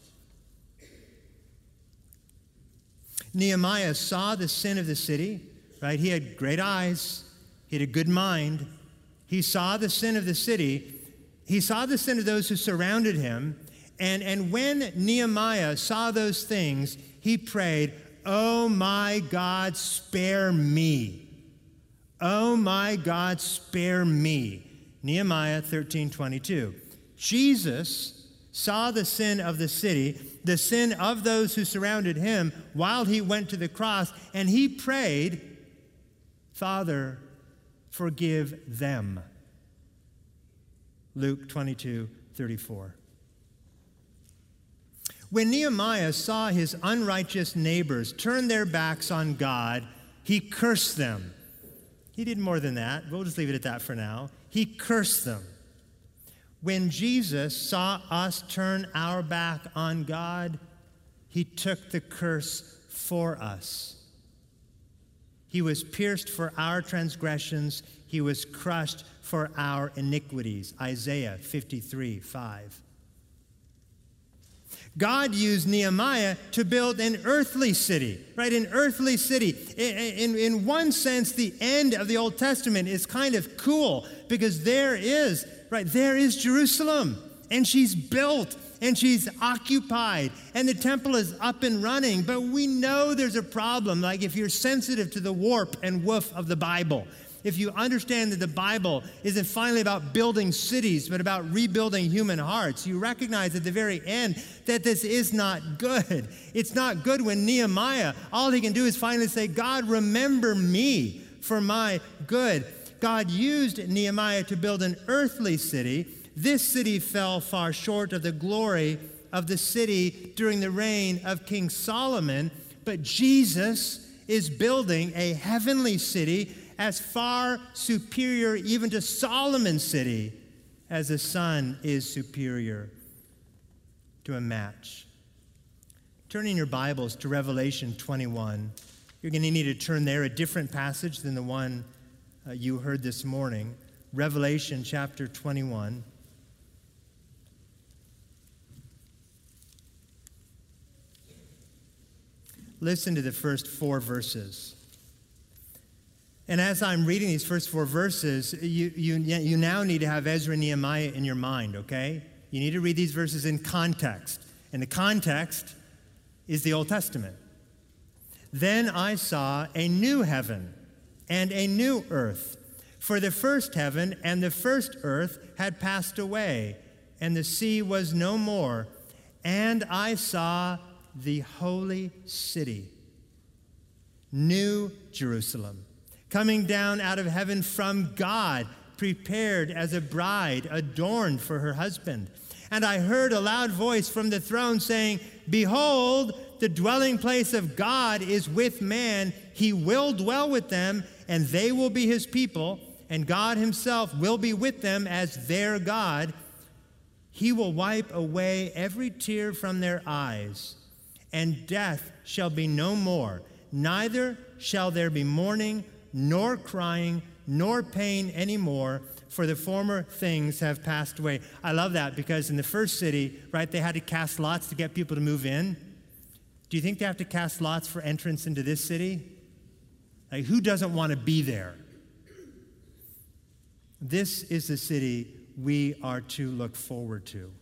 S1: Nehemiah saw the sin of the city, right? He had great eyes. He had a good mind. He saw the sin of the city. He saw the sin of those who surrounded him. And when Nehemiah saw those things, he prayed, "Oh my God, spare me. Oh my God, spare me." Nehemiah 13:22. Jesus saw the sin of the city, the sin of those who surrounded him while he went to the cross, and he prayed, "Father, forgive them." Luke 22:34. When Nehemiah saw his unrighteous neighbors turn their backs on God, he cursed them. He did more than that. We'll just leave it at that for now. He cursed them. When Jesus saw us turn our back on God, he took the curse for us. He was pierced for our transgressions. He was crushed for our iniquities. Isaiah 53:5. God used Nehemiah to build an earthly city, right? An earthly city. In one sense, the end of the Old Testament is kind of cool because there is Jerusalem, and she's built, and she's occupied, and the temple is up and running. But we know there's a problem, like if you're sensitive to the warp and woof of the Bible, if you understand that the Bible isn't finally about building cities, but about rebuilding human hearts, you recognize at the very end that this is not good. It's not good when Nehemiah, all he can do is finally say, "God, remember me for my good." God used Nehemiah to build an earthly city. This city fell far short of the glory of the city during the reign of King Solomon, but Jesus is building a heavenly city as far superior even to Solomon's city as the sun is superior to a match. Turning your Bibles to Revelation 21. You're going to need to turn there, a different passage than the one you heard this morning. Revelation chapter 21. Listen to the first 4 verses. And as I'm reading these first 4 verses, you now need to have Ezra and Nehemiah in your mind, okay? You need to read these verses in context. And the context is the Old Testament. Then I saw a new heaven and a new earth. For the first heaven and the first earth had passed away, and the sea was no more. And I saw the holy city, New Jerusalem, coming down out of heaven from God, prepared as a bride adorned for her husband. And I heard a loud voice from the throne saying, "Behold, the dwelling place of God is with man. He will dwell with them, and they will be his people, and God himself will be with them as their God. He will wipe away every tear from their eyes, and death shall be no more. Neither shall there be mourning, nor crying, nor pain anymore, for the former things have passed away." I love that because in the first city, right, they had to cast lots to get people to move in. Do you think they have to cast lots for entrance into this city? Like, who doesn't want to be there? This is the city we are to look forward to.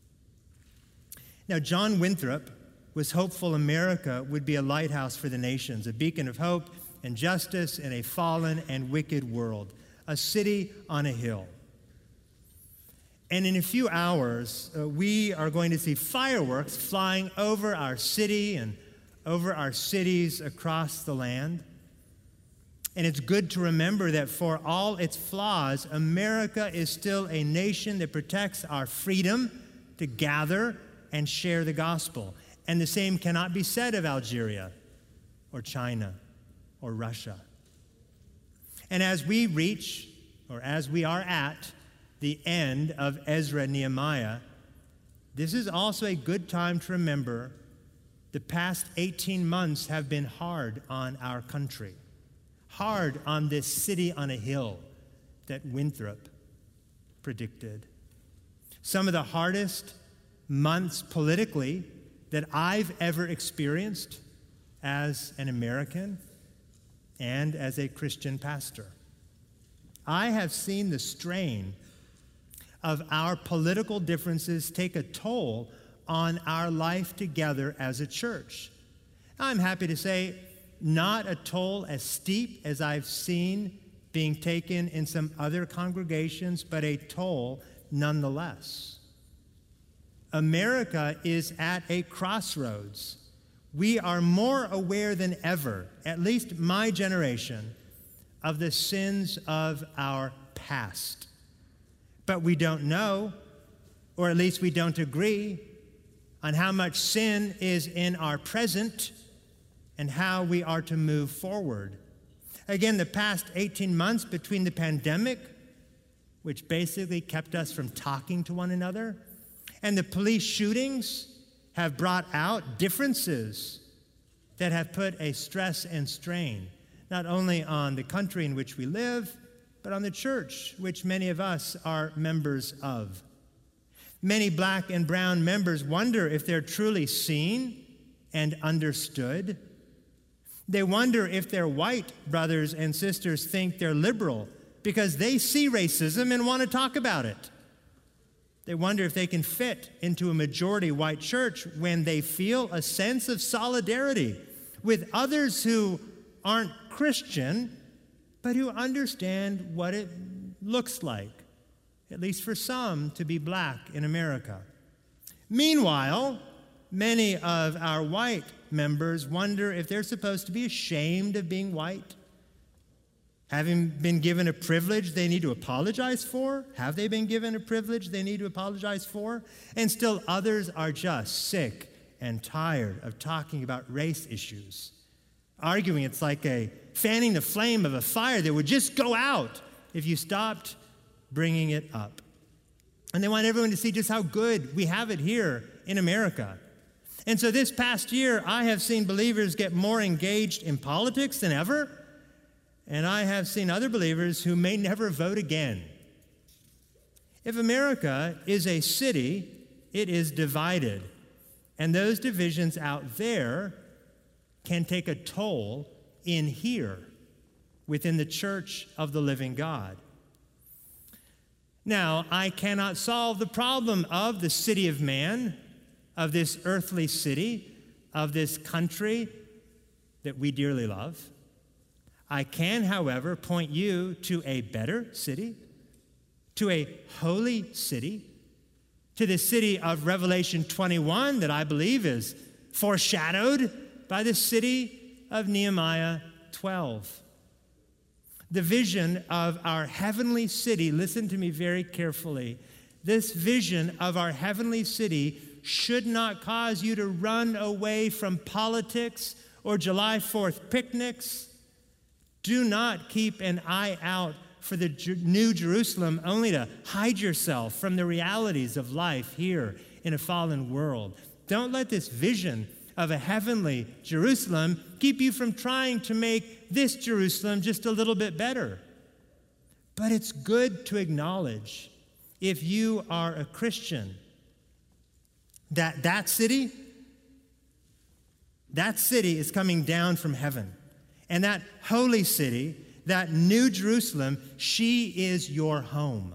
S1: Now, John Winthrop was hopeful America would be a lighthouse for the nations, a beacon of hope and justice in a fallen and wicked world, a city on a hill. And in a few hours, we are going to see fireworks flying over our city and over our cities across the land. And it's good to remember that for all its flaws, America is still a nation that protects our freedom to gather and share the gospel. And the same cannot be said of Algeria or China or Russia. And as we reach, or as we are at, the end of Ezra and Nehemiah, this is also a good time to remember the past 18 months have been hard on our country. hard on this city on a hill that Winthrop predicted. Some of the hardest months politically that I've ever experienced as an American and as a Christian pastor. I have seen the strain of our political differences take a toll on our life together as a church. I'm happy to say, not a toll as steep as I've seen being taken in some other congregations, but a toll nonetheless. America is at a crossroads. We are more aware than ever, at least my generation, of the sins of our past. But we don't know, or at least we don't agree, on how much sin is in our present and how we are to move forward. Again, the past 18 months between the pandemic, which basically kept us from talking to one another, and the police shootings have brought out differences that have put a stress and strain, not only on the country in which we live, but on the church, which many of us are members of. Many black and brown members wonder if they're truly seen and understood. They wonder if their white brothers and sisters think they're liberal because they see racism and want to talk about it. They wonder if they can fit into a majority white church when they feel a sense of solidarity with others who aren't Christian, but who understand what it looks like, at least for some, to be black in America. Meanwhile, many of our white members wonder if they're supposed to be ashamed of being white. Having been given a privilege they need to apologize for? Have they been given a privilege they need to apologize for? And still others are just sick and tired of talking about race issues, arguing it's like a fanning the flame of a fire that would just go out if you stopped bringing it up. And they want everyone to see just how good we have it here in America. And so this past year, I have seen believers get more engaged in politics than ever, and I have seen other believers who may never vote again. If America is a city, it is divided, and those divisions out there can take a toll in here within the church of the living God. Now, I cannot solve the problem of the city of man, of this earthly city, of this country that we dearly love. I can, however, point you to a better city, to a holy city, to the city of Revelation 21 that I believe is foreshadowed by the city of Nehemiah 12. The vision of our heavenly city, listen to me very carefully, this vision of our heavenly city should not cause you to run away from politics or July 4th picnics. Do not keep an eye out for the New Jerusalem only to hide yourself from the realities of life here in a fallen world. Don't let this vision of a heavenly Jerusalem keep you from trying to make this Jerusalem just a little bit better. But it's good to acknowledge, if you are a Christian, that city is coming down from heaven. And that holy city, that New Jerusalem, she is your home.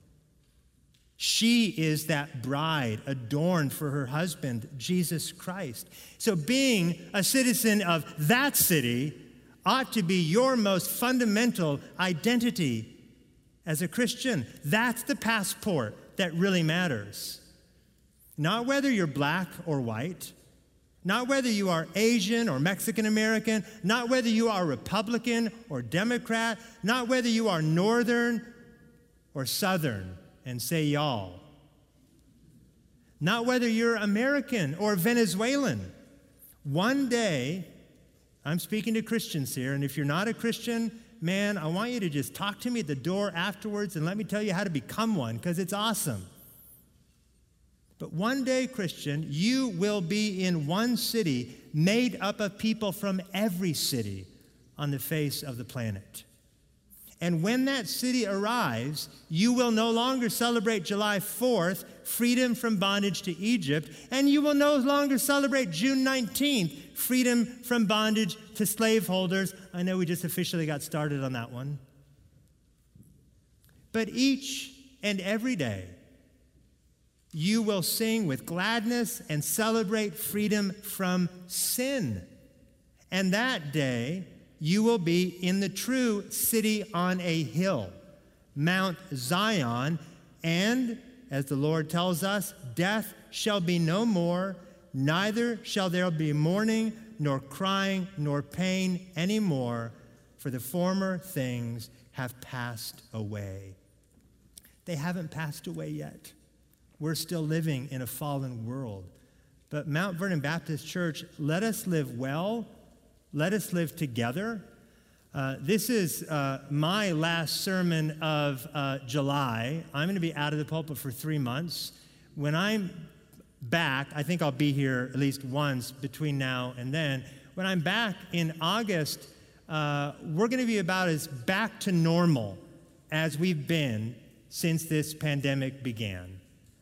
S1: She is that bride adorned for her husband, Jesus Christ. So being a citizen of that city ought to be your most fundamental identity as a Christian. That's the passport that really matters. Not whether you're black or white, not whether you are Asian or Mexican American, not whether you are Republican or Democrat, not whether you are Northern or Southern, and say y'all. Not whether you're American or Venezuelan. One day, I'm speaking to Christians here, and if you're not a Christian, man, I want you to just talk to me at the door afterwards and let me tell you how to become one, because it's awesome. But one day, Christian, you will be in one city made up of people from every city on the face of the planet. And when that city arrives, you will no longer celebrate July 4th, freedom from bondage to Egypt, and you will no longer celebrate June 19th, freedom from bondage to slaveholders. I know we just officially got started on that one. But each and every day, you will sing with gladness and celebrate freedom from sin. And that day, you will be in the true city on a hill, Mount Zion, and, as the Lord tells us, death shall be no more, neither shall there be mourning, nor crying, nor pain anymore, for the former things have passed away. They haven't passed away yet. We're still living in a fallen world. But Mount Vernon Baptist Church, let us live well. Let us live together. This is my last sermon of July. I'm going to be out of the pulpit for 3 months. When I'm back, I think I'll be here at least once between now and then. When I'm back in August, we're going to be about as back to normal as we've been since this pandemic began.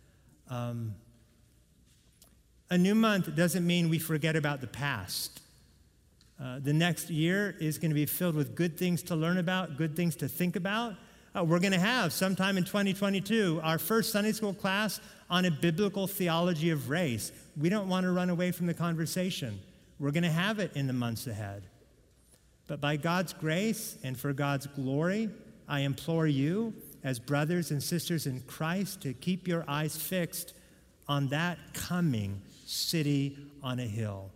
S1: A new month doesn't mean we forget about the past. The next year is going to be filled with good things to learn about, good things to think about. We're going to have, sometime in 2022, our first Sunday school class on a biblical theology of race. We don't want to run away from the conversation. We're going to have it in the months ahead. But by God's grace and for God's glory, I implore you, as brothers and sisters in Christ, to keep your eyes fixed on that coming city on a hill.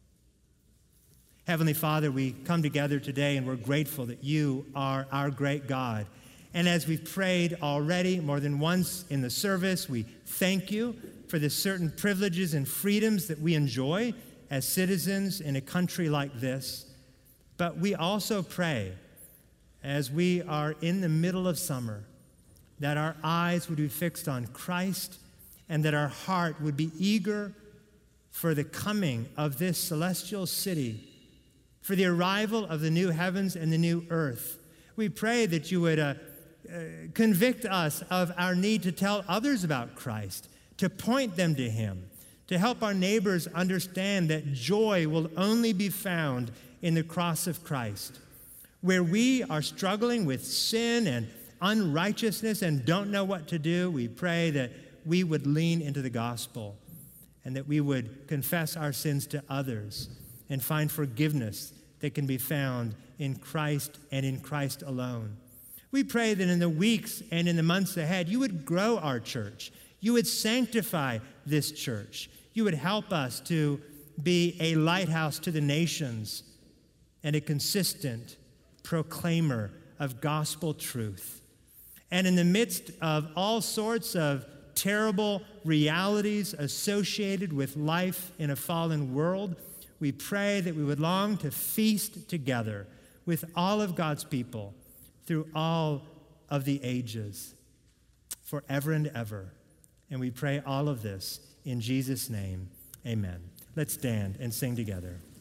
S1: Heavenly Father, we come together today and we're grateful that you are our great God. And as we've prayed already more than once in the service, we thank you for the certain privileges and freedoms that we enjoy as citizens in a country like this. But we also pray, as we are in the middle of summer, that our eyes would be fixed on Christ and that our heart would be eager for the coming of this celestial city, for the arrival of the new heavens and the new earth. We pray that you would convict us of our need to tell others about Christ, to point them to him, to help our neighbors understand that joy will only be found in the cross of Christ. Where we are struggling with sin and unrighteousness and don't know what to do, we pray that we would lean into the gospel and that we would confess our sins to others and find forgiveness that can be found in Christ and in Christ alone. We pray that in the weeks and in the months ahead, you would grow our church. You would sanctify this church. You would help us to be a lighthouse to the nations and a consistent proclaimer of gospel truth. And in the midst of all sorts of terrible realities associated with life in a fallen world, we pray that we would long to feast together with all of God's people through all of the ages, forever and ever. And we pray all of this in Jesus' name, amen. Let's stand and sing together.